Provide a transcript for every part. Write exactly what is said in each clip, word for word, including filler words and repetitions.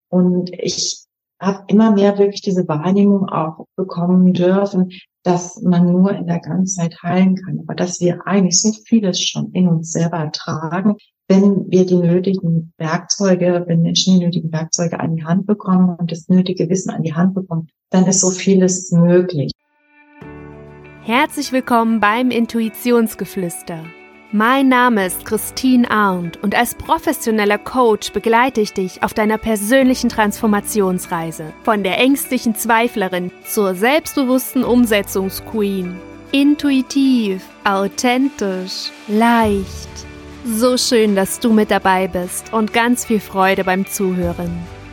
Und ich habe immer mehr wirklich diese Wahrnehmung auch bekommen dürfen, dass man nur in der Ganzheit heilen kann, aber dass wir eigentlich so vieles schon in uns selber tragen, wenn wir die nötigen Werkzeuge, wenn Menschen die nötigen Werkzeuge an die Hand bekommen und das nötige Wissen an die Hand bekommen, dann ist so vieles möglich. Herzlich willkommen beim Intuitionsgeflüster. Mein Name ist Christine Arndt und als professioneller Coach begleite ich dich auf deiner persönlichen Transformationsreise. Von der ängstlichen Zweiflerin zur selbstbewussten Umsetzungsqueen. Intuitiv, authentisch, leicht. So schön, dass du mit dabei bist und ganz viel Freude beim Zuhören.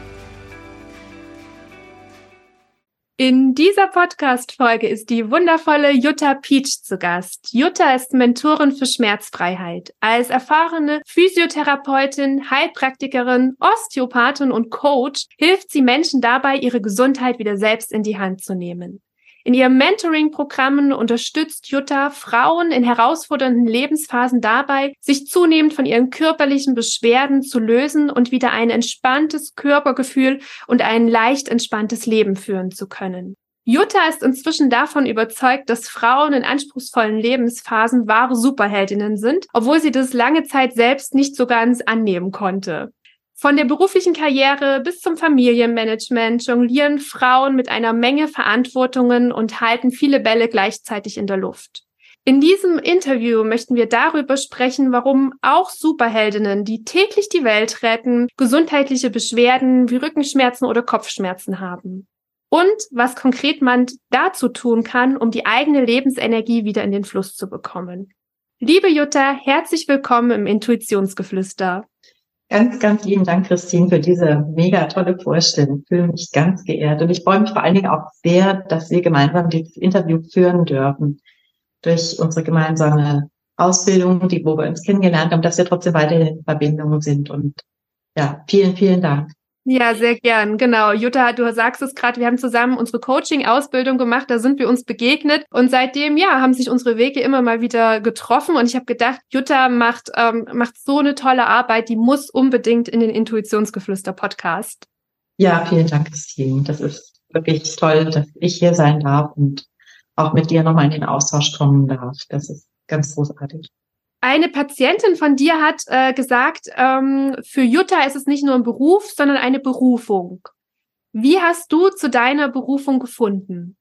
In dieser Podcast-Folge ist die wundervolle Jutta Pietsch zu Gast. Jutta ist Mentorin für Schmerzfreiheit. Als erfahrene Physiotherapeutin, Heilpraktikerin, Osteopathin und Coach hilft sie Menschen dabei, ihre Gesundheit wieder selbst in die Hand zu nehmen. In ihren Mentoring-Programmen unterstützt Jutta Frauen in herausfordernden Lebensphasen dabei, sich zunehmend von ihren körperlichen Beschwerden zu lösen und wieder ein entspanntes Körpergefühl und ein leicht entspanntes Leben führen zu können. Jutta ist inzwischen davon überzeugt, dass Frauen in anspruchsvollen Lebensphasen wahre Superheldinnen sind, obwohl sie das lange Zeit selbst nicht so ganz annehmen konnte. Von der beruflichen Karriere bis zum Familienmanagement jonglieren Frauen mit einer Menge Verantwortungen und halten viele Bälle gleichzeitig in der Luft. In diesem Interview möchten wir darüber sprechen, warum auch Superheldinnen, die täglich die Welt retten, gesundheitliche Beschwerden wie Rückenschmerzen oder Kopfschmerzen haben. Und was konkret man dazu tun kann, um die eigene Lebensenergie wieder in den Fluss zu bekommen. Liebe Jutta, herzlich willkommen im Intuitionsgeflüster. Ganz, ganz lieben Dank, Christine, für diese mega tolle Vorstellung. Ich fühle mich ganz geehrt und ich freue mich vor allen Dingen auch sehr, dass wir gemeinsam dieses Interview führen dürfen. Durch unsere gemeinsame Ausbildung, die wo wir uns kennengelernt haben, dass wir trotzdem weiterhin in Verbindung sind. Und ja, vielen, vielen Dank. Ja, sehr gern, genau. Jutta, du sagst es gerade, wir haben zusammen unsere Coaching-Ausbildung gemacht, da sind wir uns begegnet und seitdem, ja, haben sich unsere Wege immer mal wieder getroffen und ich habe gedacht, Jutta macht ähm, macht so eine tolle Arbeit, die muss unbedingt in den Intuitionsgeflüster-Podcast. Ja, vielen Dank, Christine. Das ist wirklich toll, dass ich hier sein darf und auch mit dir nochmal in den Austausch kommen darf. Das ist ganz großartig. Eine Patientin von dir hat äh, gesagt, ähm, für Jutta ist es nicht nur ein Beruf, sondern eine Berufung. Wie hast du zu deiner Berufung gefunden?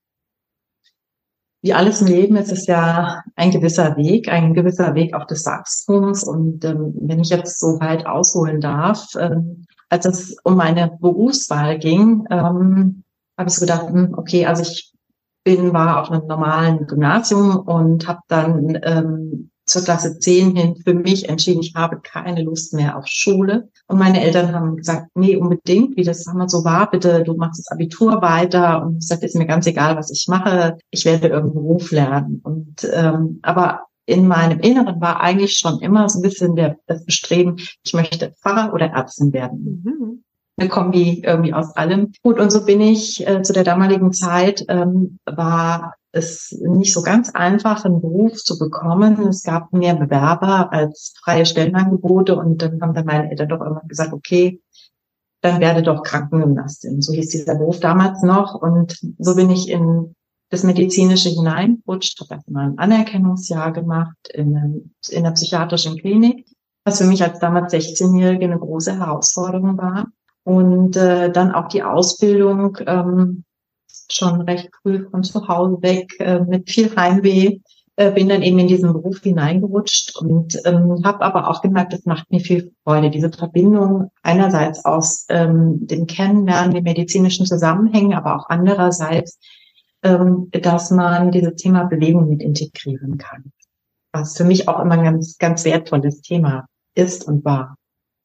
Wie alles im Leben ist es ja ein gewisser Weg, ein gewisser Weg auch des Wachstums. Und ähm, wenn ich jetzt so weit ausholen darf, ähm, als es um meine Berufswahl ging, ähm, habe ich so gedacht, okay, also ich bin war auf einem normalen Gymnasium und habe dann ähm, zur Klasse zehn hin für mich entschieden, ich habe keine Lust mehr auf Schule. Und meine Eltern haben gesagt, nee, unbedingt, wie das damals so war, bitte, du machst das Abitur weiter. Und ich sagte, ist mir ganz egal, was ich mache, ich werde irgendeinen Beruf lernen. Und ähm, aber in meinem Inneren war eigentlich schon immer so ein bisschen der, das Bestreben, ich möchte Pfarrer oder Ärztin werden. Mhm. Eine Kombi irgendwie aus allem. Gut, und so bin ich äh, zu der damaligen Zeit, ähm, war es nicht so ganz einfach, einen Beruf zu bekommen. Es gab mehr Bewerber als freie Stellenangebote und dann haben dann meine Eltern doch irgendwann gesagt, okay, dann werde doch Krankengymnastin. So hieß dieser Beruf damals noch und so bin ich in das Medizinische hineingerutscht, habe erstmal ein Anerkennungsjahr gemacht in, in der psychiatrischen Klinik, was für mich als damals sechzehnjährige eine große Herausforderung war. Und äh, dann auch die Ausbildung ähm, schon recht früh von zu Hause weg, äh, mit viel Heimweh, äh, bin dann eben in diesen Beruf hineingerutscht und ähm, habe aber auch gemerkt, das macht mir viel Freude, diese Verbindung einerseits aus ähm, dem Kennenlernen, den medizinischen Zusammenhängen, aber auch andererseits, ähm, dass man dieses Thema Bewegung mit integrieren kann, was für mich auch immer ein ganz, ganz wertvolles Thema ist und war.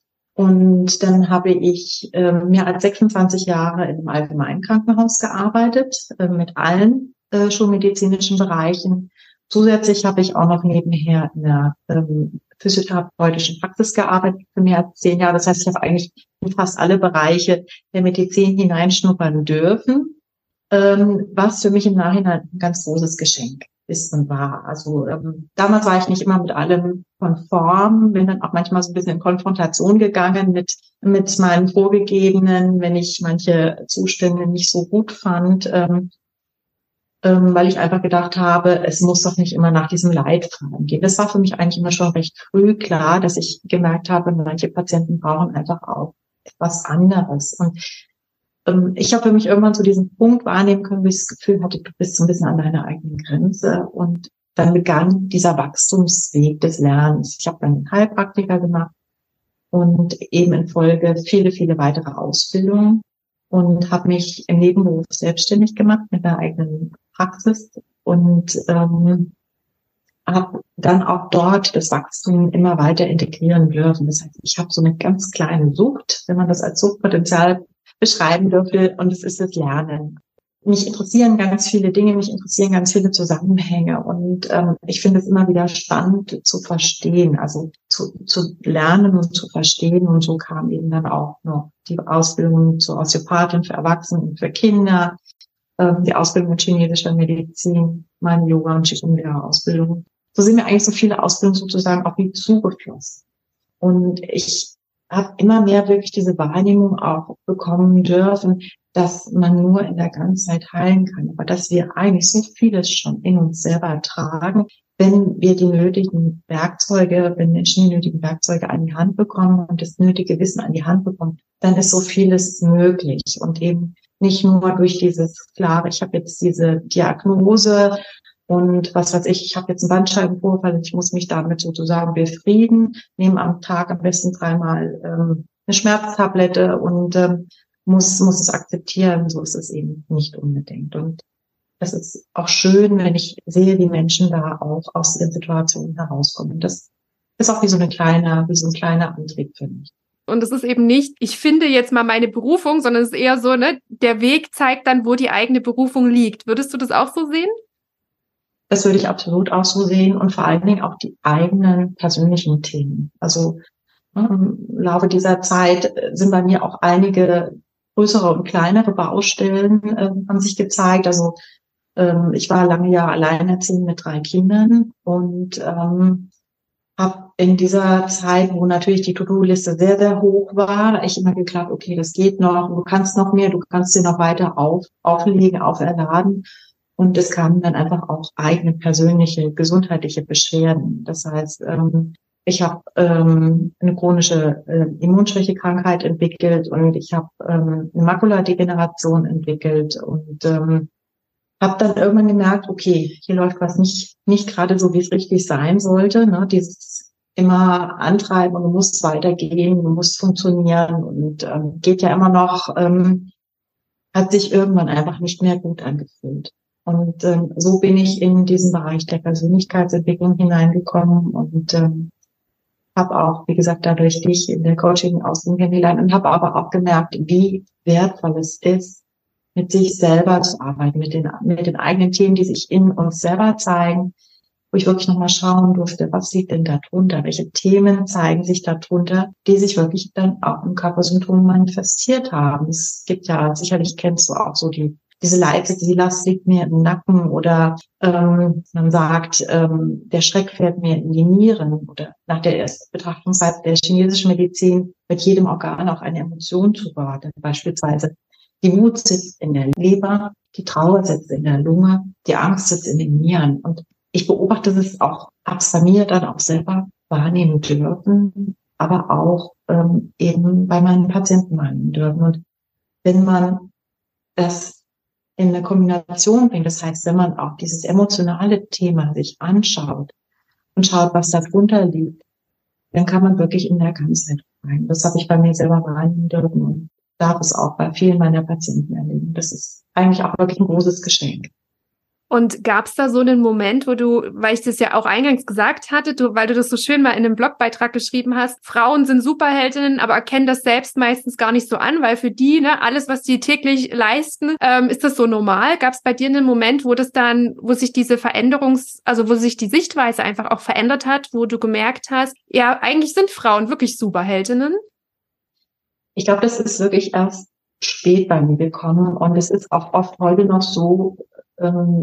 Und dann habe ich äh, mehr als sechsundzwanzig Jahre in einem Allgemeinkrankenhaus gearbeitet, äh, mit allen äh, schulmedizinischen Bereichen. Zusätzlich habe ich auch noch nebenher in der ähm, physiotherapeutischen Praxis gearbeitet für mehr als zehn Jahre. Das heißt, ich habe eigentlich in fast alle Bereiche der Medizin hineinschnuppern dürfen, ähm, was für mich im Nachhinein ein ganz großes Geschenk ist und war. Also ähm, damals war ich nicht immer mit allem konform, bin dann auch manchmal so ein bisschen in Konfrontation gegangen mit mit meinen Vorgegebenen, wenn ich manche Zustände nicht so gut fand, ähm, ähm, weil ich einfach gedacht habe, es muss doch nicht immer nach diesem Leitfaden gehen. Das war für mich eigentlich immer schon recht früh klar, dass ich gemerkt habe, manche Patienten brauchen einfach auch etwas anderes. Und ähm, ich habe für mich irgendwann zu diesem Punkt wahrnehmen können, wo ich das Gefühl hatte, du bist so ein bisschen an deiner eigenen Grenze. Und dann begann dieser Wachstumsweg des Lernens. Ich habe dann einen Heilpraktiker gemacht und eben in Folge viele, viele weitere Ausbildungen und habe mich im Nebenberuf selbstständig gemacht mit einer eigenen Praxis und ähm, habe dann auch dort das Wachstum immer weiter integrieren dürfen. Das heißt, ich habe so eine ganz kleine Sucht, wenn man das als Suchtpotenzial beschreiben dürfte, und es ist das Lernen. Mich interessieren ganz viele Dinge, mich interessieren ganz viele Zusammenhänge und ähm, ich finde es immer wieder spannend zu verstehen, also zu, zu lernen und zu verstehen, und so kam eben dann auch noch die Ausbildung zur Osteopathin für Erwachsene und für Kinder, ähm, die Ausbildung in chinesischer Medizin, meine Yoga- und Qigong-Ausbildung. So sind mir eigentlich so viele Ausbildungen sozusagen auch wie zugeflossen. Und ich habe immer mehr wirklich diese Wahrnehmung auch bekommen dürfen, dass man nur in der Ganzheit heilen kann, aber dass wir eigentlich so vieles schon in uns selber tragen, wenn wir die nötigen Werkzeuge, wenn Menschen die nötigen Werkzeuge an die Hand bekommen und das nötige Wissen an die Hand bekommen, dann ist so vieles möglich und eben nicht nur durch dieses klare, ich habe jetzt diese Diagnose und was weiß ich, ich habe jetzt einen Bandscheibenvorfall und ich muss mich damit sozusagen befrieden, nehme am Tag am besten dreimal ähm, eine Schmerztablette und ähm, muss muss es akzeptieren. So ist es eben nicht unbedingt. Und das ist auch schön, wenn ich sehe, wie Menschen da auch aus den Situationen herauskommen. Das ist auch wie so eine kleine, wie so ein kleiner Antrieb für mich. Und es ist eben nicht, ich finde jetzt mal meine Berufung, sondern es ist eher so, ne, der Weg zeigt dann, wo die eigene Berufung liegt. Würdest du das auch so sehen? Das würde ich absolut auch so sehen und vor allen Dingen auch die eigenen persönlichen Themen. Also im Laufe dieser Zeit sind bei mir auch einige größere und kleinere Baustellen äh, haben sich gezeigt. Also ähm, ich war lange Jahre alleinerziehend mit drei Kindern und ähm, habe in dieser Zeit, wo natürlich die To-Do-Liste sehr, sehr hoch war, ich immer geglaubt, okay, das geht noch, du kannst noch mehr, du kannst dir noch weiter auf, auflegen, auferladen. Und es kamen dann einfach auch eigene persönliche gesundheitliche Beschwerden. Das heißt, ähm, ich habe ähm, eine chronische äh, Immunschwächekrankheit entwickelt und ich habe ähm, eine Makuladegeneration entwickelt und ähm, habe dann irgendwann gemerkt, okay, hier läuft was nicht nicht gerade so, wie es richtig sein sollte. Ne? Dieses immer antreiben und du musst weitergehen, du musst funktionieren und ähm, geht ja immer noch, ähm, hat sich irgendwann einfach nicht mehr gut angefühlt. Und ähm, so bin ich in diesen Bereich der Persönlichkeitsentwicklung hineingekommen und ähm, habe auch, wie gesagt, dadurch dich in der Coaching-Ausbildung kennengelernt und habe aber auch gemerkt, wie wertvoll es ist, mit sich selber zu arbeiten, mit den mit den eigenen Themen, die sich in uns selber zeigen, wo ich wirklich nochmal schauen durfte, was liegt denn da drunter, welche Themen zeigen sich da drunter, die sich wirklich dann auch im Körpersymptom manifestiert haben. Es gibt ja, sicherlich kennst du auch so die diese Leitsätze, die Last liegt mir im Nacken oder ähm, man sagt, ähm, der Schreck fährt mir in die Nieren oder nach der Betrachtungsweise der chinesischen Medizin wird jedem Organ auch eine Emotion zugeordnet. Beispielsweise die Wut sitzt in der Leber, die Trauer sitzt in der Lunge, die Angst sitzt in den Nieren. Und ich beobachte das auch, hab's bei mir dann auch selber wahrnehmen dürfen, aber auch ähm, eben bei meinen Patienten wahrnehmen dürfen. Und wenn man das in eine Kombination bringt. Das heißt, wenn man auch dieses emotionale Thema sich anschaut und schaut, was da drunter liegt, dann kann man wirklich in der Ganzheit rein. Das habe ich bei mir selber wahrnehmen dürfen und darf es auch bei vielen meiner Patienten erleben. Das ist eigentlich auch wirklich ein großes Geschenk. Und gab es da so einen Moment, wo du, weil ich das ja auch eingangs gesagt hatte, du, weil du das so schön mal in einem Blogbeitrag geschrieben hast, Frauen sind Superheldinnen, aber erkennen das selbst meistens gar nicht so an, weil für die, ne, alles, was die täglich leisten, ähm, ist das so normal. Gab es bei dir einen Moment, wo das dann, wo sich diese Veränderungs-, also wo sich die Sichtweise einfach auch verändert hat, wo du gemerkt hast, ja, eigentlich sind Frauen wirklich Superheldinnen? Ich glaube, das ist wirklich erst spät bei mir gekommen und es ist auch oft heute noch so,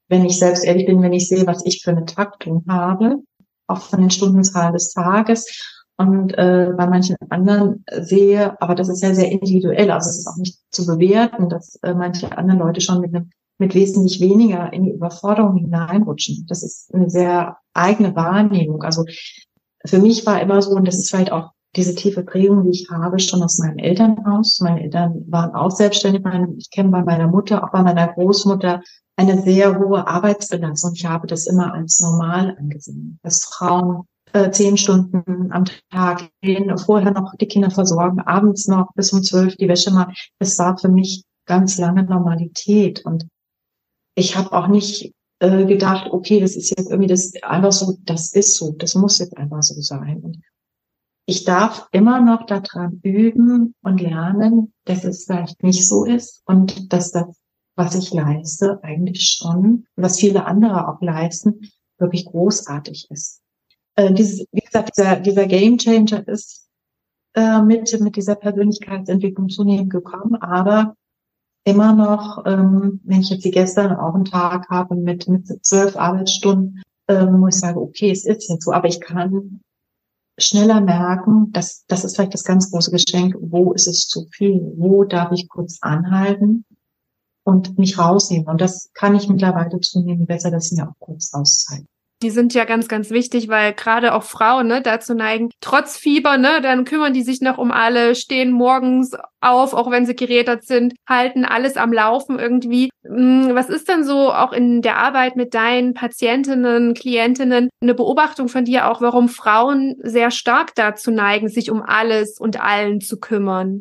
wenn ich selbst ehrlich bin, wenn ich sehe, was ich für eine Taktung habe, auch von den Stundenzahlen des Tages und äh, bei manchen anderen sehe, aber das ist ja sehr individuell, also es ist auch nicht zu bewerten, dass äh, manche anderen Leute schon mit einem mit wesentlich weniger in die Überforderung hineinrutschen. Das ist eine sehr eigene Wahrnehmung. Also für mich war immer so, und das ist vielleicht auch diese tiefe Prägung, die ich habe, schon aus meinem Elternhaus. Meine Eltern waren auch selbstständig. Ich kenne bei meiner Mutter, auch bei meiner Großmutter, eine sehr hohe Arbeitsbelastung. Ich habe das immer als normal angesehen, dass Frauen äh, zehn Stunden am Tag gehen, vorher noch die Kinder versorgen, abends noch bis um zwölf die Wäsche machen. Das war für mich ganz lange Normalität. Und ich habe auch nicht äh, gedacht, okay, das ist jetzt irgendwie das einfach so, das ist so, das muss jetzt einfach so sein. Und ich darf immer noch daran üben und lernen, dass es vielleicht nicht so ist und dass das, was ich leiste, eigentlich schon, was viele andere auch leisten, wirklich großartig ist. Äh, dieses, wie gesagt, dieser, dieser Game Changer ist äh, mit, mit dieser Persönlichkeitsentwicklung zunehmend gekommen, aber immer noch, ähm, wenn ich jetzt wie gestern auch einen Tag habe mit, mit zwölf Arbeitsstunden, ähm, wo ich sage, okay, es ist jetzt so, aber ich kann schneller merken, dass das ist vielleicht das ganz große Geschenk, wo ist es zu viel, wo darf ich kurz anhalten und mich rausnehmen. Und das kann ich mittlerweile zunehmend besser, dass ich mir auch kurz Auszeit. Die sind ja ganz, ganz wichtig, weil gerade auch Frauen ne, dazu neigen, trotz Fieber, ne, dann kümmern die sich noch um alle, stehen morgens auf, auch wenn sie gerädert sind, halten alles am Laufen irgendwie. Was ist denn so auch in der Arbeit mit deinen Patientinnen, Klientinnen eine Beobachtung von dir auch, warum Frauen sehr stark dazu neigen, sich um alles und allen zu kümmern?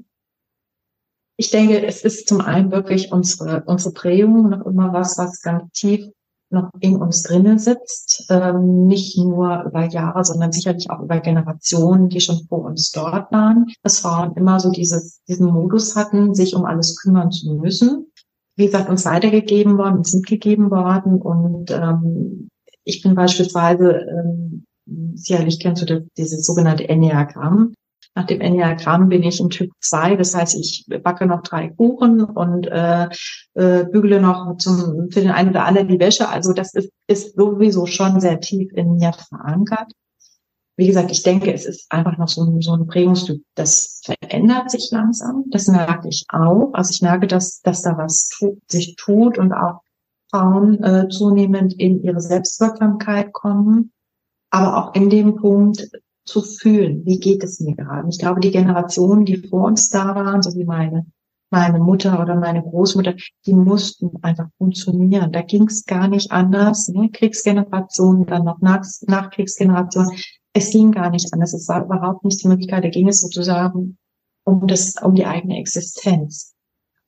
Ich denke, es ist zum einen wirklich unsere, unsere Prägung noch immer was, was ganz tief noch in uns drinnen sitzt, ähm, nicht nur über Jahre, sondern sicherlich auch über Generationen, die schon vor uns dort waren, dass Frauen immer so dieses, diesen Modus hatten, sich um alles kümmern zu müssen. Wie gesagt, uns weitergegeben worden, uns mitgegeben worden und ähm, ich bin beispielsweise, ähm, sicherlich kennst du das, dieses sogenannte Enneagramm. Nach dem Enneagramm bin ich im Typ zwei, das heißt, ich backe noch drei Kuchen und äh, äh, bügele noch zum für den einen oder anderen die Wäsche. Also das ist, ist sowieso schon sehr tief in mir verankert. Wie gesagt, ich denke, es ist einfach noch so ein, so ein Prägungstyp. Das verändert sich langsam. Das merke ich auch. Also ich merke, dass, dass da was tu, sich tut und auch Frauen äh, zunehmend in ihre Selbstwirksamkeit kommen. Aber auch in dem Punkt, zu fühlen, wie geht es mir gerade. Ich glaube, die Generationen, die vor uns da waren, so wie meine meine Mutter oder meine Großmutter, die mussten einfach funktionieren. Da ging es gar nicht anders. Ne? Kriegsgeneration, dann noch Nach Nachkriegsgeneration. Es ging gar nicht anders. Es war überhaupt nicht die Möglichkeit. Da ging es sozusagen um das, um die eigene Existenz.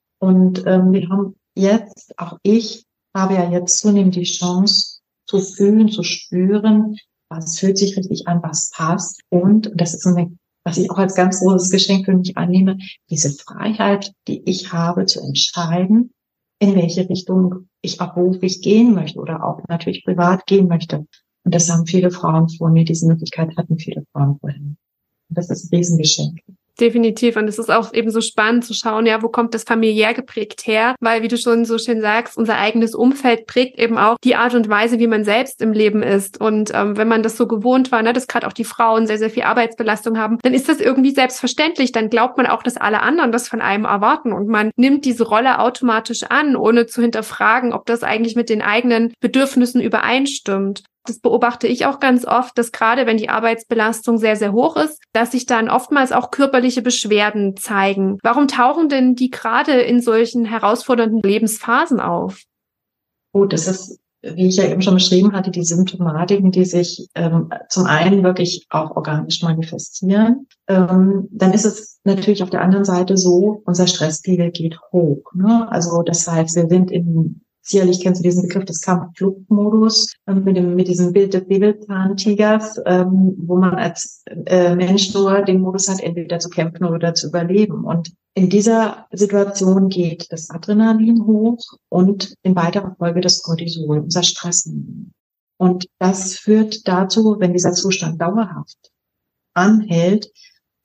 Und ähm, wir haben jetzt, auch ich habe ja jetzt zunehmend die Chance zu fühlen, zu spüren, was fühlt sich richtig an, was passt. Und das ist eine, was ich auch als ganz großes Geschenk für mich annehme, diese Freiheit, die ich habe, zu entscheiden, in welche Richtung ich auch beruflich gehen möchte oder auch natürlich privat gehen möchte. Und das haben viele Frauen vor mir, diese Möglichkeit hatten viele Frauen vorher. Und das ist ein Riesengeschenk. Definitiv. Und es ist auch eben so spannend zu schauen, ja, wo kommt das familiär geprägt her? Weil, wie du schon so schön sagst, unser eigenes Umfeld prägt eben auch die Art und Weise, wie man selbst im Leben ist. Und ähm, wenn man das so gewohnt war, ne, dass gerade auch die Frauen sehr, sehr viel Arbeitsbelastung haben, dann ist das irgendwie selbstverständlich. Dann glaubt man auch, dass alle anderen das von einem erwarten. Und man nimmt diese Rolle automatisch an, ohne zu hinterfragen, ob das eigentlich mit den eigenen Bedürfnissen übereinstimmt. Das beobachte ich auch ganz oft, dass gerade wenn die Arbeitsbelastung sehr, sehr hoch ist, dass sich dann oftmals auch körperliche Beschwerden zeigen. Warum tauchen denn die gerade in solchen herausfordernden Lebensphasen auf? Gut, das ist, wie ich ja eben schon beschrieben hatte, die Symptomatiken, die sich ähm, zum einen wirklich auch organisch manifestieren. Ähm, dann ist es natürlich auf der anderen Seite so, unser Stresspegel geht hoch. Ne? Also das heißt, wir sind in Sicherlich kennst du diesen Begriff des Kampf-Flucht-Modus ähm, mit dem mit diesem Bild des Säbelzahntigers, ähm, wo man als äh, Mensch nur den Modus hat, entweder zu kämpfen oder zu überleben. Und in dieser Situation geht das Adrenalin hoch und in weiterer Folge das Cortisol, unser Stressniveau. Und das führt dazu, wenn dieser Zustand dauerhaft anhält,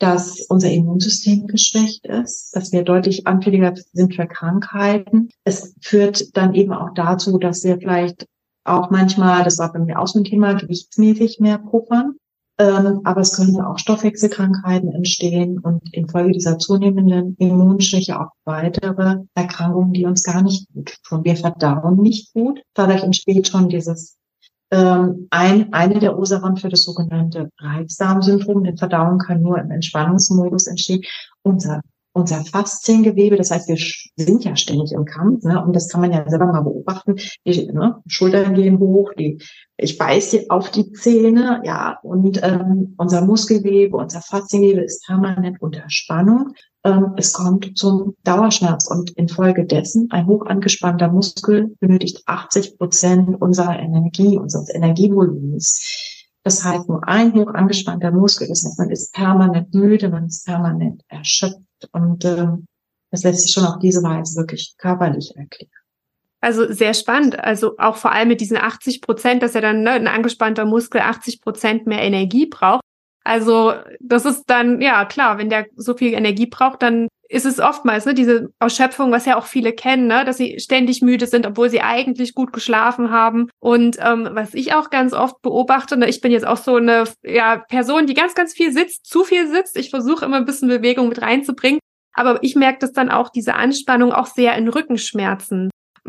dass unser Immunsystem geschwächt ist, dass wir deutlich anfälliger sind für Krankheiten. Es führt dann eben auch dazu, dass wir vielleicht auch manchmal, das war bei mir auch so ein Thema, gewichtsmäßig mehr puffern. Ähm, aber es können auch Stoffwechselkrankheiten entstehen und infolge dieser zunehmenden Immunschwäche auch weitere Erkrankungen, die uns gar nicht gut tun. Wir verdauen nicht gut. Dadurch entsteht schon dieses ähm, ein, eine der Ursachen für das sogenannte Reizdarmsyndrom. Denn Verdauung kann nur im Entspannungsmodus entstehen. Unser Unser Fasziengewebe, das heißt, wir sind ja ständig im Kampf, ne? Und das kann man ja selber mal beobachten. Die, ne? Schultern gehen hoch, die, ich beiße auf die Zähne, ja, und ähm, unser Muskelgewebe, unser Fasziengewebe ist permanent unter Spannung. Ähm, es kommt zum Dauerschmerz und infolgedessen ein hoch angespannter Muskel benötigt achtzig Prozent unserer Energie, unseres Energievolumens. Das heißt, nur ein hoch angespannter Muskel, das heißt, man ist permanent müde, man ist permanent erschöpft. Und ähm, das lässt sich schon auf diese Weise wirklich körperlich erklären. Also sehr spannend. Also auch vor allem mit diesen achtzig Prozent, dass ja dann ne, ein angespannter Muskel achtzig Prozent mehr Energie braucht. Also das ist dann, ja klar, wenn der so viel Energie braucht, dann ist es oftmals ne, diese Erschöpfung, was ja auch viele kennen, ne, dass sie ständig müde sind, obwohl sie eigentlich gut geschlafen haben. Und ähm, was ich auch ganz oft beobachte, ne, ich bin jetzt auch so eine ja, Person, die ganz, ganz viel sitzt, zu viel sitzt. Ich versuche immer ein bisschen Bewegung mit reinzubringen. Aber ich merke das dann auch, diese Anspannung auch sehr in Rückenschmerzen.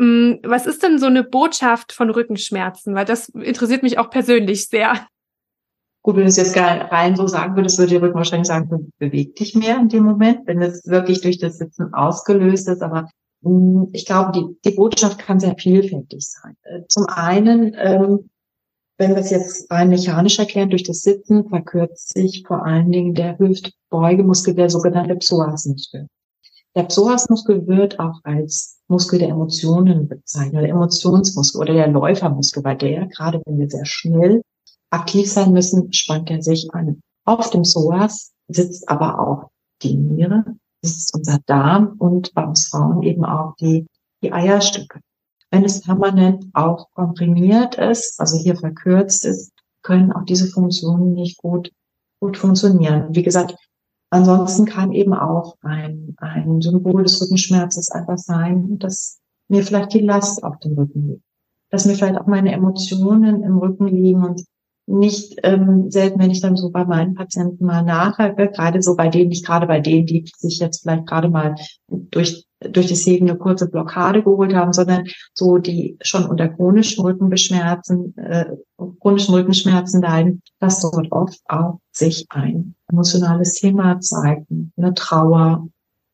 Was ist denn so eine Botschaft von Rückenschmerzen? Weil das interessiert mich auch persönlich sehr. Gut, wenn du es jetzt gar rein so sagen würdest, würde der Rücken wahrscheinlich sagen, beweg dich mehr in dem Moment, wenn es wirklich durch das Sitzen ausgelöst ist. Aber mh, ich glaube, die, die Botschaft kann sehr vielfältig sein. Zum einen, ähm, wenn wir es jetzt rein mechanisch erklären, durch das Sitzen verkürzt sich vor allen Dingen der Hüftbeugemuskel, der sogenannte Psoasmuskel. Der Psoasmuskel wird auch als Muskel der Emotionen bezeichnet, der Emotionsmuskel oder der Läufermuskel, weil der, gerade wenn wir sehr schnell aktiv sein müssen, spannt er sich an. Auf dem Psoas sitzt aber auch die Niere, sitzt unser Darm und bei uns Frauen eben auch die, die Eierstöcke. Wenn es permanent auch komprimiert ist, also hier verkürzt ist, können auch diese Funktionen nicht gut, gut funktionieren. Wie gesagt, ansonsten kann eben auch ein, ein Symbol des Rückenschmerzes einfach sein, dass mir vielleicht die Last auf dem Rücken liegt. Dass mir vielleicht auch meine Emotionen im Rücken liegen und nicht ähm, selten, wenn ich dann so bei meinen Patienten mal nachhake, gerade so bei denen, nicht gerade bei denen, die sich jetzt vielleicht gerade mal durch durch das Heben eine kurze Blockade geholt haben, sondern so die schon unter chronischen Rückenbeschmerzen, äh, chronischen Rückenschmerzen leiden, dass dort oft auch sich ein emotionales Thema zeigt, eine Trauer,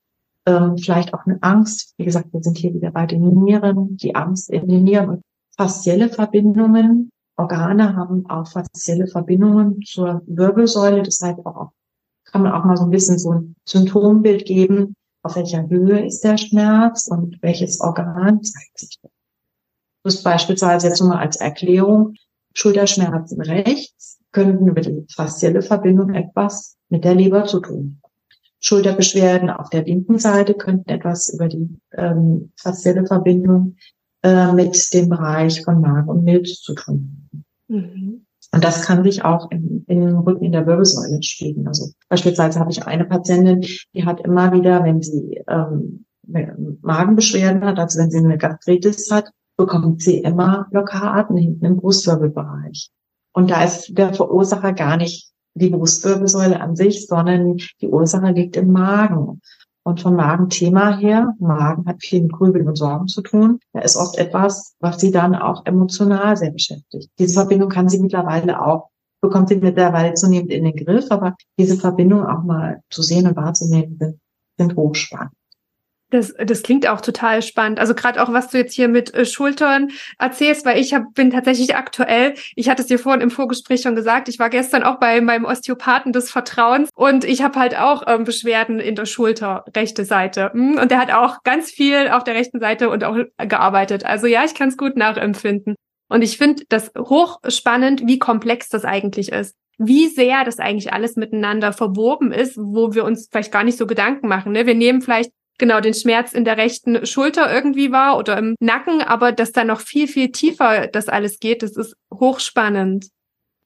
ähm, vielleicht auch eine Angst. Wie gesagt, wir sind hier wieder bei den Nieren, die Angst in den Nieren und faszielle Verbindungen. Organe haben auch faszielle Verbindungen zur Wirbelsäule. Das heißt auch, kann man auch mal so ein bisschen so ein Symptombild geben, auf welcher Höhe ist der Schmerz und welches Organ zeigt sich das. Das ist beispielsweise jetzt nur mal als Erklärung, Schulterschmerzen rechts könnten über die faszielle Verbindung etwas mit der Leber zu tun haben. Schulterbeschwerden auf der linken Seite könnten etwas über die ähm, faszielle Verbindung äh, mit dem Bereich von Magen und Milz zu tun haben. Mhm. Und das kann sich auch im, im Rücken in der Wirbelsäule spiegeln. Also beispielsweise habe ich eine Patientin, die hat immer wieder, wenn sie ähm, Magenbeschwerden hat, also wenn sie eine Gastritis hat, bekommt sie immer Blockaden hinten im Brustwirbelbereich. Und da ist der Verursacher gar nicht die Brustwirbelsäule an sich, sondern die Ursache liegt im Magen. Und vom Magenthema her, Magen hat viel mit Grübeln und Sorgen zu tun, da ist oft etwas, was sie dann auch emotional sehr beschäftigt. Diese Verbindung kann sie mittlerweile auch, bekommt sie mittlerweile zunehmend in den Griff, aber diese Verbindung auch mal zu sehen und wahrzunehmen, sind, sind hochspannend. Das, das klingt auch total spannend. Also gerade auch, was du jetzt hier mit äh, Schultern erzählst, weil ich hab, bin tatsächlich aktuell, ich hatte es dir vorhin im Vorgespräch schon gesagt, ich war gestern auch bei meinem Osteopathen des Vertrauens und ich habe halt auch ähm, Beschwerden in der Schulter, rechte Seite. Und der hat auch ganz viel auf der rechten Seite und auch gearbeitet. Also ja, ich kann es gut nachempfinden. Und ich finde das hochspannend, wie komplex das eigentlich ist. Wie sehr das eigentlich alles miteinander verwoben ist, wo wir uns vielleicht gar nicht so Gedanken machen. Ne? Wir nehmen vielleicht genau den Schmerz in der rechten Schulter irgendwie wahr oder im Nacken, aber dass da noch viel, viel tiefer das alles geht, das ist hochspannend.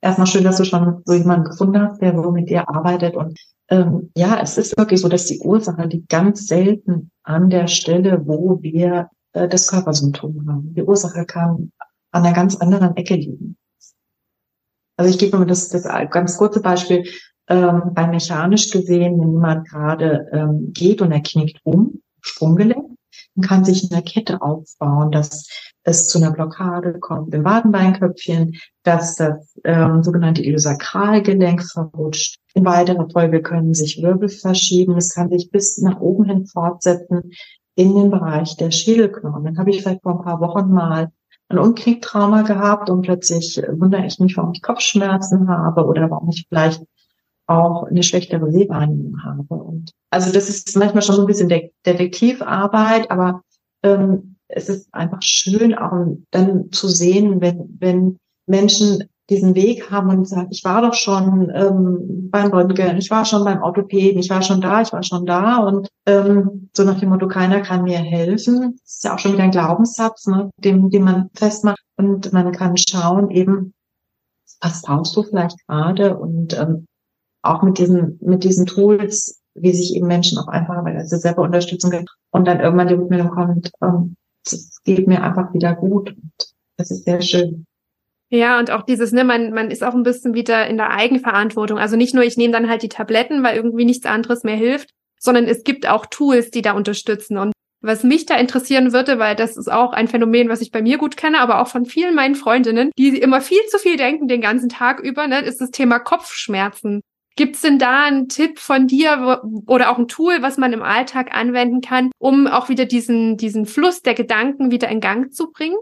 erstmal schön, dass du schon so jemanden gefunden hast, der so mit dir arbeitet. Und ähm, ja, es ist wirklich so, dass die Ursache liegt ganz selten an der Stelle, wo wir äh, das Körpersymptom haben. Die Ursache kann an einer ganz anderen Ecke liegen. Also ich gebe mir das, das ganz kurze Beispiel, ähm, bei mechanisch gesehen, wenn jemand gerade ähm, geht und er knickt um, Sprunggelenk, dann kann sich eine Kette aufbauen, dass es zu einer Blockade kommt im Wadenbeinköpfchen, dass das ähm, sogenannte Iliosakralgelenk verrutscht. In weiterer Folge können sich Wirbel verschieben. Es kann sich bis nach oben hin fortsetzen in den Bereich der Schädelknochen. Dann habe ich vielleicht vor ein paar Wochen mal ein Umknicktrauma gehabt und plötzlich wundere ich mich, warum ich Kopfschmerzen habe oder warum ich vielleicht auch eine schlechtere Sehwahrnehmung habe. Und also das ist manchmal schon so ein bisschen De- Detektivarbeit, aber ähm, es ist einfach schön, auch dann zu sehen, wenn wenn Menschen diesen Weg haben und sagen, ich war doch schon ähm, beim Röntgen, ich war schon beim Orthopäden, ich war schon da, ich war schon da und ähm, so nach dem Motto, keiner kann mir helfen. Das ist ja auch schon wieder ein Glaubenssatz, ne, dem, den man festmacht und man kann schauen eben, was brauchst du vielleicht gerade und ähm, auch mit diesen, mit diesen Tools, wie sich eben Menschen auch einfach, weil es selber Unterstützung gibt und dann irgendwann die Rückmeldung kommt, ähm, es geht mir einfach wieder gut. Und das ist sehr schön. Ja, und auch dieses, ne, man, man ist auch ein bisschen wieder in der Eigenverantwortung. Also nicht nur, ich nehme dann halt die Tabletten, weil irgendwie nichts anderes mehr hilft, sondern es gibt auch Tools, die da unterstützen. Und was mich da interessieren würde, weil das ist auch ein Phänomen, was ich bei mir gut kenne, aber auch von vielen meinen Freundinnen, die immer viel zu viel denken den ganzen Tag über, ne, ist das Thema Kopfschmerzen. Gibt's denn da einen Tipp von dir wo, oder auch ein Tool, was man im Alltag anwenden kann, um auch wieder diesen, diesen Fluss der Gedanken wieder in Gang zu bringen?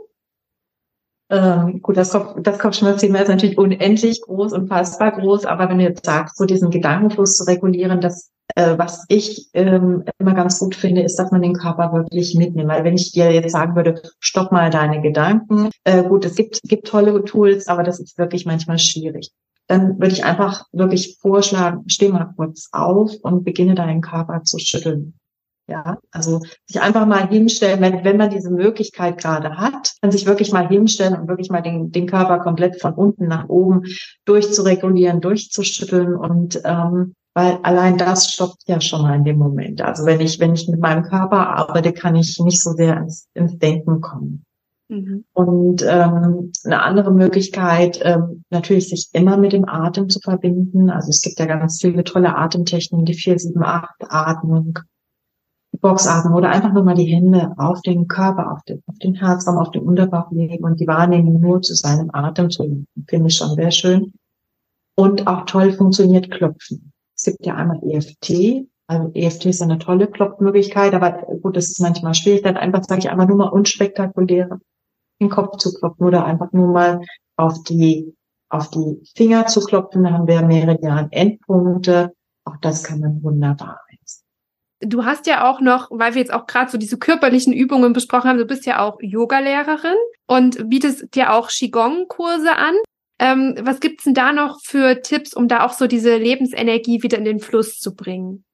Ähm, gut, das, Kopf, das Kopfschmerzthema ist natürlich unendlich groß und fassbar groß, aber wenn du jetzt sagst, so diesen Gedankenfluss zu regulieren, das, äh, was ich ähm, immer ganz gut finde, ist, dass man den Körper wirklich mitnimmt. Weil wenn ich dir jetzt sagen würde, stopp mal deine Gedanken, äh, gut, es gibt, gibt tolle Tools, aber das ist wirklich manchmal schwierig. Dann würde ich einfach wirklich vorschlagen, steh mal kurz auf und beginne deinen Körper zu schütteln. Ja, also sich einfach mal hinstellen, wenn, wenn man diese Möglichkeit gerade hat, dann sich wirklich mal hinstellen und wirklich mal den, den Körper komplett von unten nach oben durchzuregulieren, durchzuschütteln und ähm, weil allein das stoppt ja schon mal in dem Moment. Also wenn ich wenn ich mit meinem Körper arbeite, kann ich nicht so sehr ins, ins Denken kommen. Mhm. Und ähm, eine andere Möglichkeit, ähm, natürlich sich immer mit dem Atem zu verbinden. Also es gibt ja ganz viele tolle Atemtechniken, die vier sieben acht Atmung, Boxatmung oder einfach nur mal die Hände auf den Körper, auf den, auf den Herzraum, auf den Unterbauch legen und die Wahrnehmung nur zu seinem Atem zu legen. Finde ich schon sehr schön. Und auch toll funktioniert Klopfen. Es gibt ja einmal E F T. Also E F T ist eine tolle Klopfmöglichkeit, aber gut, das ist manchmal schwierig. Dann einfach, sage ich, einfach nur mal unspektakulär den Kopf zu klopfen oder einfach nur mal auf die, auf die Finger zu klopfen. Da haben wir Meridian Endpunkte. Auch das kann man wunderbar einsetzen. Du hast ja auch noch, weil wir jetzt auch gerade so diese körperlichen Übungen besprochen haben, du bist ja auch Yogalehrerin und bietest dir auch Qigong-Kurse an. Ähm, was gibt's denn da noch für Tipps, um da auch so diese Lebensenergie wieder in den Fluss zu bringen?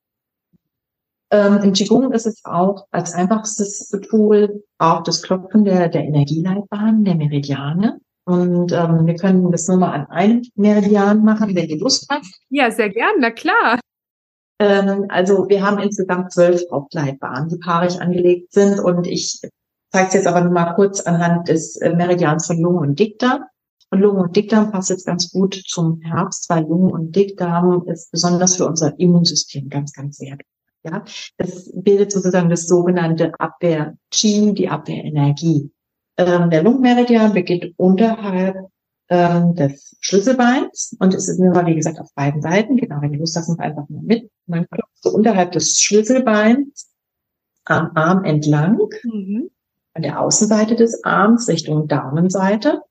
Ähm, Im Qigong ist es auch als einfachstes Tool auch das Klopfen der, der Energieleitbahn, der Meridiane. Und ähm, wir können das nur mal an einem Meridian machen, wenn ihr Lust habt. Ja, sehr gern, na klar. Also wir haben insgesamt zwölf Hauptleitbahnen, die paarig angelegt sind und ich zeige es jetzt aber nur mal kurz anhand des Meridians von Lunge und Dickdarm. Und Lunge und Dickdarm passt jetzt ganz gut zum Herbst, weil Lunge und Dickdarm ist besonders für unser Immunsystem ganz, ganz wertvoll. Ja, das bildet sozusagen das sogenannte Abwehr-Qi, die Abwehrenergie. Ähm, der Lungenmeridian beginnt unterhalb des Schlüsselbeins und es ist immer, wie gesagt, auf beiden Seiten. Genau, wenn du Lust hast, noch einfach mal mit. Man klopft so unterhalb des Schlüsselbeins am Arm entlang, mhm. an der Außenseite des Arms Richtung Daumenseite.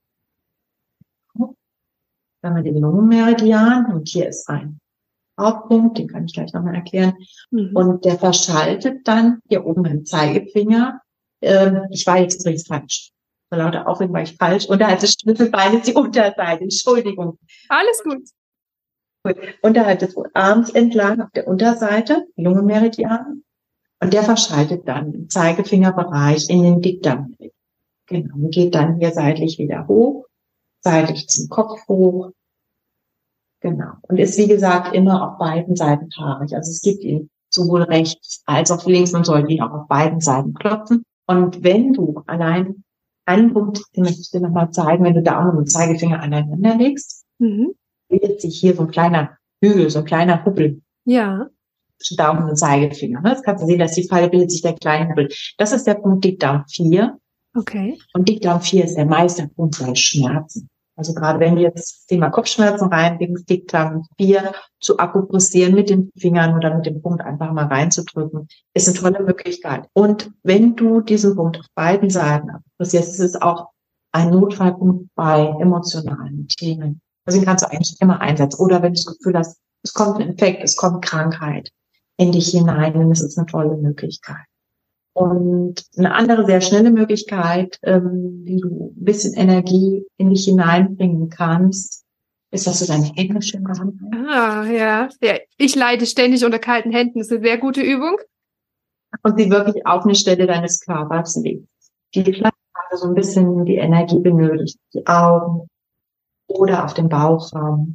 Dann haben wir den Lungenmeridian und hier ist ein Hauptpunkt, den kann ich gleich nochmal erklären. Mhm. Und der verschaltet dann hier oben im Zeigefinger. Ähm, ich war jetzt übrigens falsch. Vor lauter Aufregung war ich falsch. Unterhalb des Schlüsselbeines die Unterseite. Entschuldigung. Alles gut. Gut. Unterhalb des Arms entlang auf der Unterseite, Lungenmeridian. Und der verschaltet dann im Zeigefingerbereich in den Dickdarm. Genau. Und geht dann hier seitlich wieder hoch, seitlich zum Kopf hoch, Genau. Und ist, wie gesagt, immer auf beiden Seiten haarig. Also es gibt ihn sowohl rechts als auch links. Man soll ihn auch auf beiden Seiten klopfen. Und wenn du allein einen Punkt, den möchte ich dir nochmal zeigen, wenn du Daumen und Zeigefinger aneinander legst, mhm. bildet sich hier so ein kleiner Hügel, so ein kleiner Hubbel. Ja. Zwischen Daumen und Zeigefinger. Das kannst du sehen, dass die Falle bildet sich der kleine Hubbel. Das ist der Punkt Dickdarm vier. Okay. Und Dickdarm vier ist der Meisterpunkt bei Schmerzen. Also gerade wenn du jetzt das Thema Kopfschmerzen reinbringst, Dickdarm vier zu akupressieren mit den Fingern oder mit dem Punkt einfach mal reinzudrücken, ist eine tolle Möglichkeit. Und wenn du diesen Punkt auf beiden Seiten akupressierst, ist es auch ein Notfallpunkt bei emotionalen Themen. Also den kannst du eigentlich immer einsetzen. Oder wenn du das Gefühl hast, es kommt ein Infekt, es kommt Krankheit in dich hinein, dann ist es eine tolle Möglichkeit. Und eine andere sehr schnelle Möglichkeit, ähm, wie du ein bisschen Energie in dich hineinbringen kannst, ist, dass du deine Hände schön gehabt hast. Ah, ja. ja. Ich leide ständig unter kalten Händen. Das ist eine sehr gute Übung. Und sie wirklich auf eine Stelle deines Körpers legst. Die vielleicht so ein bisschen die Energie benötigt. Die Augen oder auf den Bauchraum.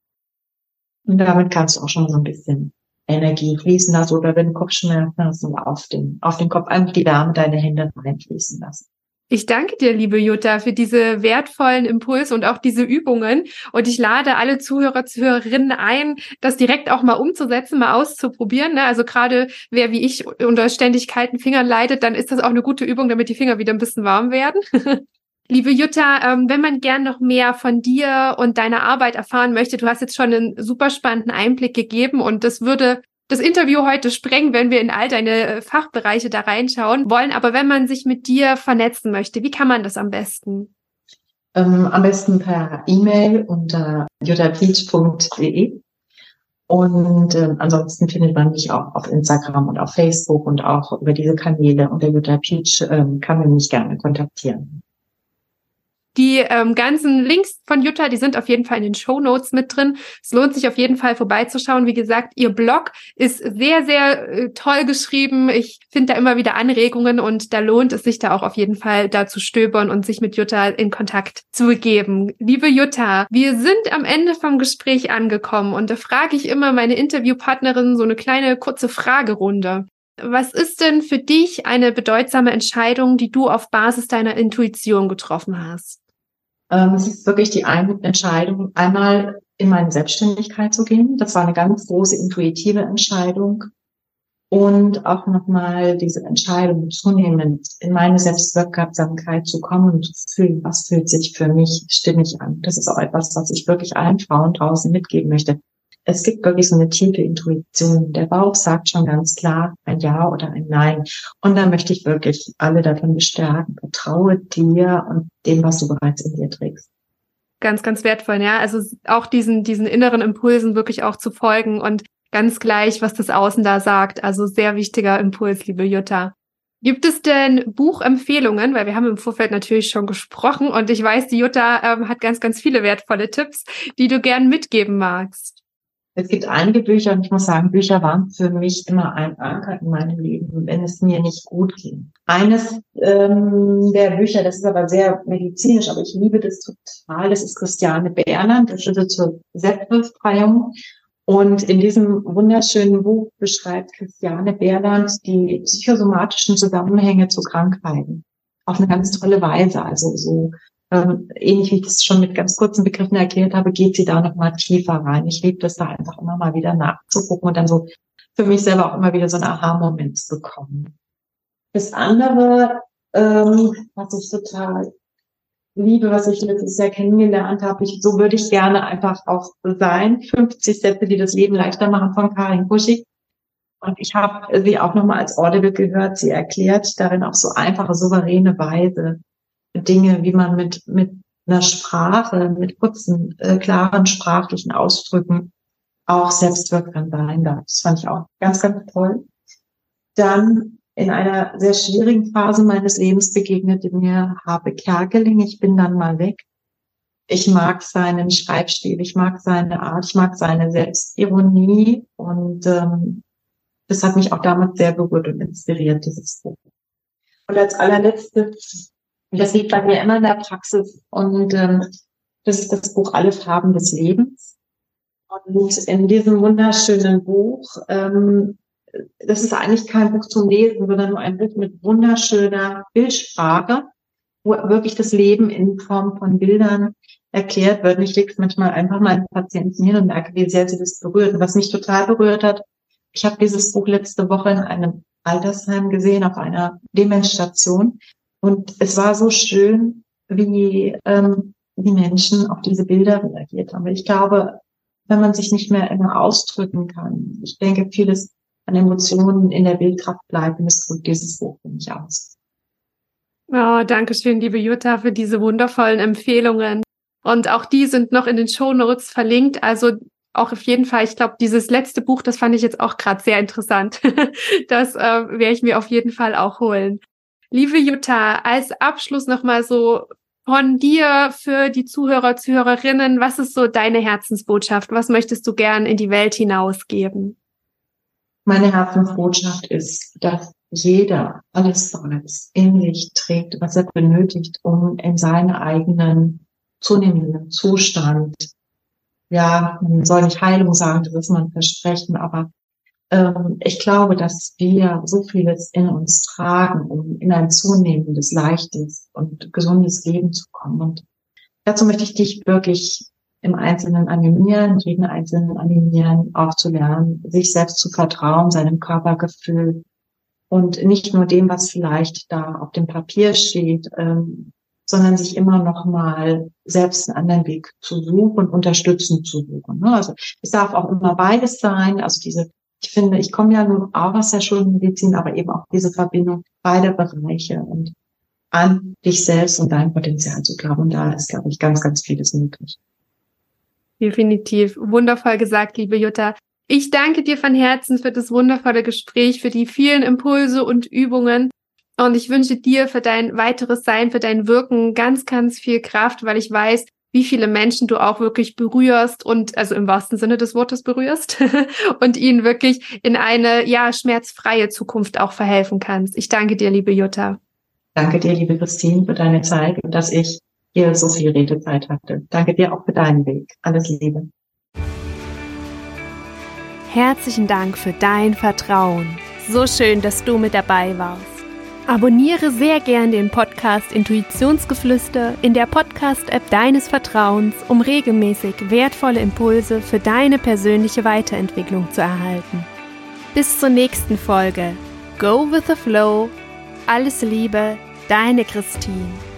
Und damit kannst du auch schon so ein bisschen Energie fließen lassen oder wenn du Kopfschmerzen hast, auf den, auf den Kopf einfach die Wärme deiner Hände reinfließen lassen. Ich danke dir, liebe Jutta, für diese wertvollen Impulse und auch diese Übungen. Und ich lade alle Zuhörer, Zuhörerinnen ein, das direkt auch mal umzusetzen, mal auszuprobieren. Also gerade wer wie ich unter ständig kalten Fingern leidet, dann ist das auch eine gute Übung, damit die Finger wieder ein bisschen warm werden. Liebe Jutta, wenn man gern noch mehr von dir und deiner Arbeit erfahren möchte, du hast jetzt schon einen super spannenden Einblick gegeben und das würde das Interview heute sprengen, wenn wir in all deine Fachbereiche da reinschauen wollen. Aber wenn man sich mit dir vernetzen möchte, wie kann man das am besten? Ähm, am besten per E-Mail unter jutta pietsch punkt de. Und ähm, ansonsten findet man mich auch auf Instagram und auf Facebook und auch über diese Kanäle unter Jutta Pietsch ähm, kann man mich gerne kontaktieren. Die ähm, ganzen Links von Jutta, die sind auf jeden Fall in den Shownotes mit drin. Es lohnt sich auf jeden Fall vorbeizuschauen. Wie gesagt, ihr Blog ist sehr, sehr äh, toll geschrieben. Ich finde da immer wieder Anregungen und da lohnt es sich da auch auf jeden Fall da zu stöbern und sich mit Jutta in Kontakt zu begeben. Liebe Jutta, wir sind am Ende vom Gespräch angekommen und da frage ich immer meine Interviewpartnerin so eine kleine kurze Fragerunde. Was ist denn für dich eine bedeutsame Entscheidung, die du auf Basis deiner Intuition getroffen hast? Ähm, es ist wirklich die eine Entscheidung, einmal in meine Selbstständigkeit zu gehen. Das war eine ganz große intuitive Entscheidung. Und auch nochmal diese Entscheidung, zunehmend in meine Selbstwirksamkeit zu kommen und zu fühlen, was fühlt sich für mich stimmig an. Das ist auch etwas, was ich wirklich allen Frauen draußen mitgeben möchte. Es gibt wirklich so eine tiefe Intuition. Der Bauch sagt schon ganz klar ein Ja oder ein Nein. Und da möchte ich wirklich alle davon bestärken. Vertraue dir und dem, was du bereits in dir trägst. Ganz, ganz wertvoll, ja. Also auch diesen, diesen inneren Impulsen wirklich auch zu folgen und ganz gleich, was das Außen da sagt. Also sehr wichtiger Impuls, liebe Jutta. Gibt es denn Buchempfehlungen? Weil wir haben im Vorfeld natürlich schon gesprochen und ich weiß, die Jutta ähm, hat ganz, ganz viele wertvolle Tipps, die du gern mitgeben magst. Es gibt einige Bücher und ich muss sagen, Bücher waren für mich immer ein Anker in meinem Leben, wenn es mir nicht gut ging. Eines ähm, der Bücher, das ist aber sehr medizinisch, aber ich liebe das total, das ist Christiane Berland, das ist zur Selbstbefreiung. Und in diesem wunderschönen Buch beschreibt Christiane Berland die psychosomatischen Zusammenhänge zu Krankheiten auf eine ganz tolle Weise. Also so ähm, ähnlich wie ich das schon mit ganz kurzen Begriffen erklärt habe, geht sie da noch mal tiefer rein. Ich liebe das da einfach immer mal wieder nachzugucken und dann so für mich selber auch immer wieder so einen Aha-Moment zu bekommen. Das andere, ähm, was ich total liebe, was ich letztes Jahr kennengelernt habe, ich, so würde ich gerne einfach auch sein. fünfzig Sätze, die das Leben leichter machen, von Karin Kuschig. Und ich habe sie auch nochmal als Audible gehört. Sie erklärt darin auf so einfache, souveräne Weise Dinge, wie man mit mit einer Sprache, mit kurzen, äh, klaren sprachlichen Ausdrücken auch selbstwirksam sein darf. Das fand ich auch ganz, ganz toll. Dann in einer sehr schwierigen Phase meines Lebens begegnete mir Harpe Kerkeling. Ich bin dann mal weg. Ich mag seinen Schreibstil, ich mag seine Art, ich mag seine Selbstironie und ähm, das hat mich auch damals sehr berührt und inspiriert, dieses Buch. Und als allerletztes, das liegt bei mir immer in der Praxis und ähm, das ist das Buch Alle Farben des Lebens. Und in diesem wunderschönen Buch, ähm, das ist eigentlich kein Buch zum Lesen, sondern nur ein Buch mit wunderschöner Bildsprache, wo wirklich das Leben in Form von Bildern erklärt wird. Und ich lege es manchmal einfach meinen Patienten hin und merke, wie sehr sie das berührt. Und was mich total berührt hat, ich habe dieses Buch letzte Woche in einem Altersheim gesehen, auf einer Demenzstation. Und es war so schön, wie ähm, die Menschen auf diese Bilder reagiert haben. Ich glaube, wenn man sich nicht mehr immer ausdrücken kann, ich denke, vieles an Emotionen in der Bildkraft bleibt, und das drückt dieses Buch für mich aus. Oh, danke schön, liebe Jutta, für diese wundervollen Empfehlungen. Und auch die sind noch in den Shownotes verlinkt. Also auch auf jeden Fall, ich glaube, dieses letzte Buch, das fand ich jetzt auch gerade sehr interessant. Das äh, werde ich mir auf jeden Fall auch holen. Liebe Jutta, als Abschluss nochmal so von dir für die Zuhörer, Zuhörerinnen, was ist so deine Herzensbotschaft? Was möchtest du gern in die Welt hinausgeben? Meine Herzensbotschaft ist, dass jeder alles bereits in sich trägt, was er benötigt, um in seinen eigenen zunehmenden Zustand, ja, man soll nicht Heilung sagen, das ist mal ein Versprechen, aber ähm, ich glaube, dass wir so vieles in uns tragen, um in ein zunehmendes, leichtes und gesundes Leben zu kommen. Und dazu möchte ich dich wirklich im Einzelnen animieren, jeden Einzelnen animieren, auch zu lernen, sich selbst zu vertrauen, seinem Körpergefühl und nicht nur dem, was vielleicht da auf dem Papier steht, ähm, sondern sich immer noch mal selbst einen anderen Weg zu suchen und unterstützend zu suchen. Ne? Also es darf auch immer beides sein. Also diese, ich finde, ich komme ja nun auch aus der Schulmedizin, aber eben auch diese Verbindung beider Bereiche und an dich selbst und dein Potenzial zu glauben. Und da ist, glaube ich, ganz, ganz vieles möglich. Definitiv. Wundervoll gesagt, liebe Jutta. Ich danke dir von Herzen für das wundervolle Gespräch, für die vielen Impulse und Übungen. Und ich wünsche dir für dein weiteres Sein, für dein Wirken ganz, ganz viel Kraft, weil ich weiß, wie viele Menschen du auch wirklich berührst und, also im wahrsten Sinne des Wortes berührst und ihnen wirklich in eine, ja, schmerzfreie Zukunft auch verhelfen kannst. Ich danke dir, liebe Jutta. Danke dir, liebe Christine, für deine Zeit und dass ich hier so viel Redezeit hatte. Danke dir auch für deinen Weg. Alles Liebe. Herzlichen Dank für dein Vertrauen. So schön, dass du mit dabei warst. Abonniere sehr gern den Podcast Intuitionsgeflüster in der Podcast-App deines Vertrauens, um regelmäßig wertvolle Impulse für deine persönliche Weiterentwicklung zu erhalten. Bis zur nächsten Folge. Go with the flow. Alles Liebe, deine Christine.